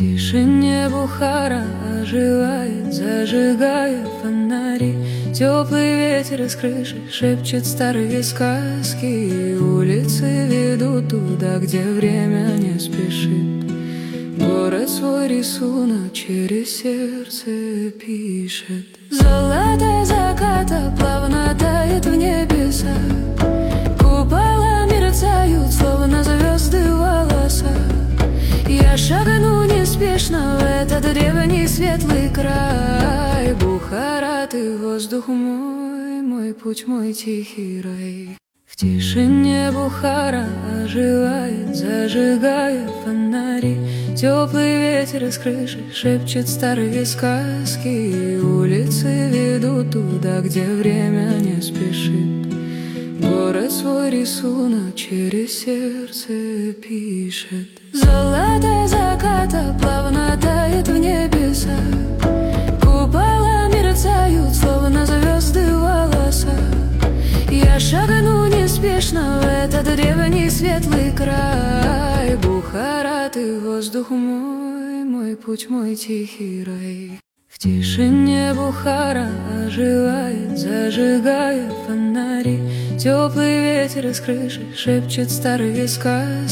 тишине Бухара оживает, зажигая фонари. Теплый ветер из крыши шепчет старые сказки. Улицы ведут туда, где время не спешит. Город свой рисунок через сердце пишет. Золото заката плавно тает в небесах. Купола мерцают, словно звезды в волосах. Я шагну неспешно в этот древний светлый край. Бухара, ты воздух мой, мой путь, мой тихий рай. В тишине Бухара оживает, зажигая фонари. Теплый ветер из крыши шепчет старые сказки. Улицы ведут туда, где время не спешит. Город свой рисунок через сердце пишет. Золото заката плавно тает в небесах. Купола мерцают, словно звезды в волосах. Я шагну неспешно в этот древний светлый край. Бухара, ты воздух мой, мой путь, мой тихий рай. В тишине Бухара оживает, зажигая фонари. Теплый ветер из крыши шепчет старые сказки.